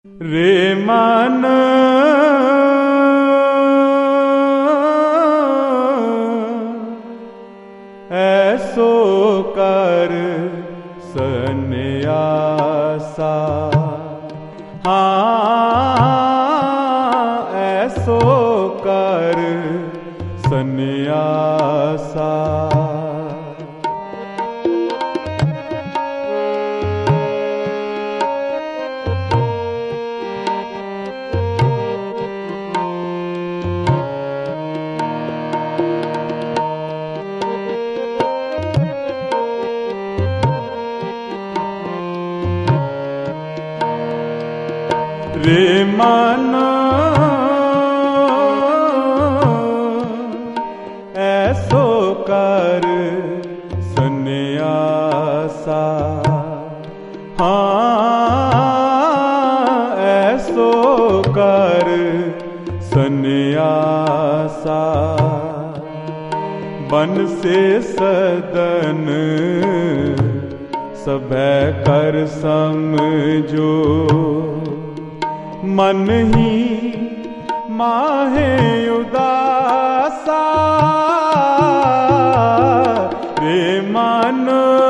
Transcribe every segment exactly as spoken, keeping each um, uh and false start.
रे मन ऐसो कर सन्यासा, हाँ ऐसो कर सन्यासा। रे मन ऐसो कर सन्यासा, हाँ ऐसो कर सन्यासा। बन से सदन सभै कर समझो, मन ही माहे उदासा। रे मन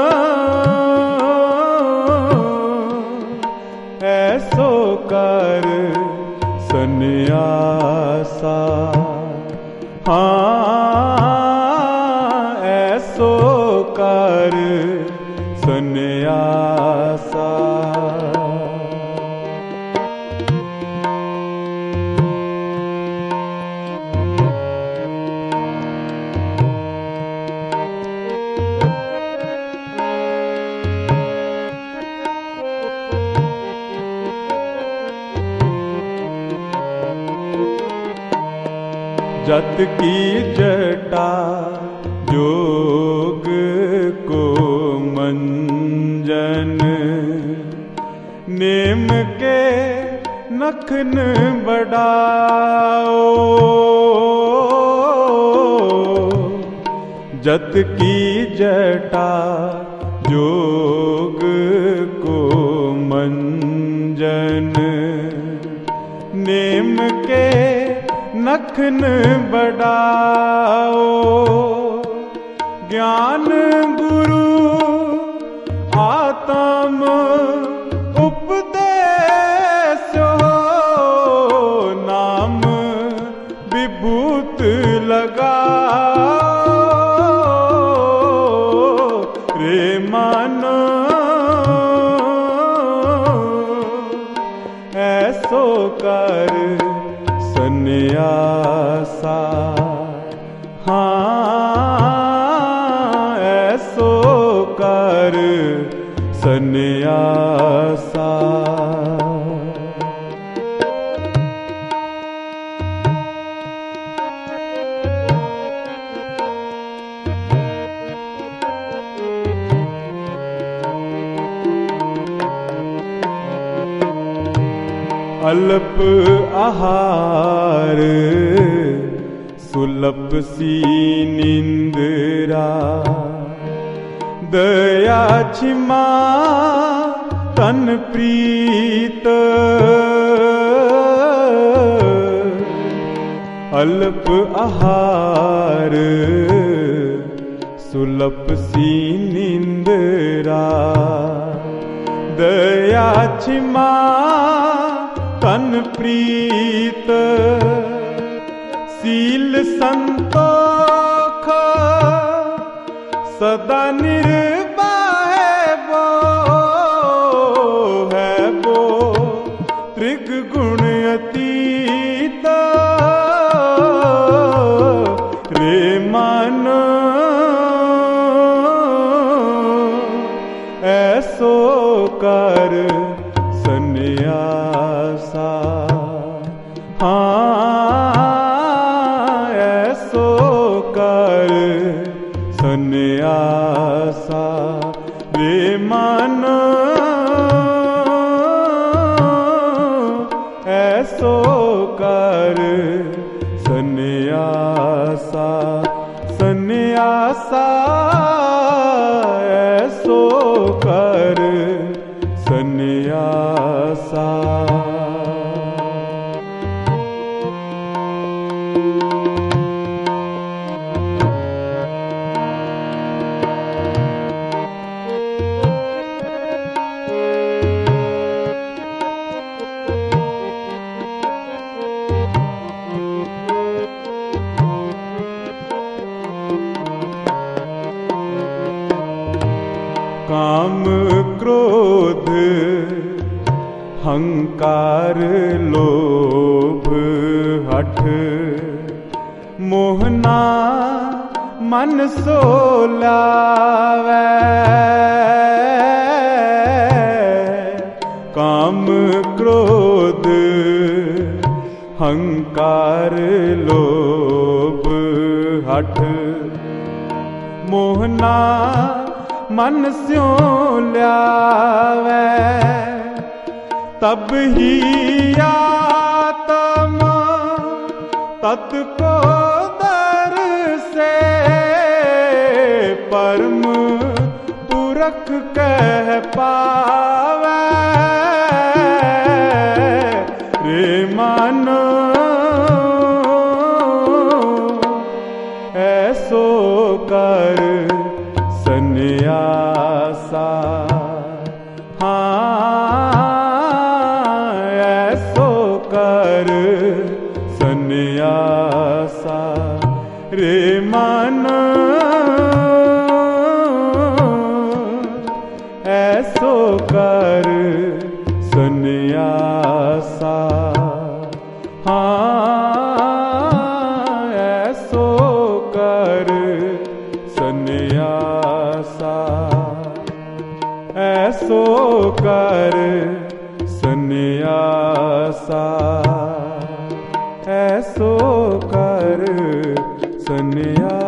ऐसो कर सन्यासा, हाँ ऐसो कर सन्यासा। जत की जटा जोग को मंजन, नेम के नखन बढ़ाओ। जत की जटा जोग को मंजन, नेम के नखन बढ़ाओ। ज्ञान गुरु आत्म उपदेश हो, नाम विभूत लगाओ। रे मन ऐसो कर सन्यासा, हाँ ऐसो कर सन्यासा। अल्प आहार सुलभ सी निंद्रा, दया छिमा तन प्रीत। अल्प आहार सुलभ सी निंद्रा, दया छिमा तन प्रीत। सील संतोख सदा निर्वाह वो है वो, त्रिग गुण अतीत। रे मन ऐसो कर सन्यासा, हाँ ऐसो कर सन्यासा। रे मन ऐसो कर सन्यासा, सन्यासा ऐसो कर सन्यासा। हंकार लोभ हठ मोहना मन सो लावै। काम क्रोध हंकार लोभ हठ मोहना मन स्यों ल्यावै। तब ही आत्मा तत् को दर से परम पुरख कह पावै। रे मानो ऐसो कर सन्यासा। हाँ ऐसो कर सन्यासा। रे मन ऐसो कर सन्यासा। हाँ ऐसो कर सन्यासा। ऐसो कर सन्यासा। ऐसो कर सन्यासा।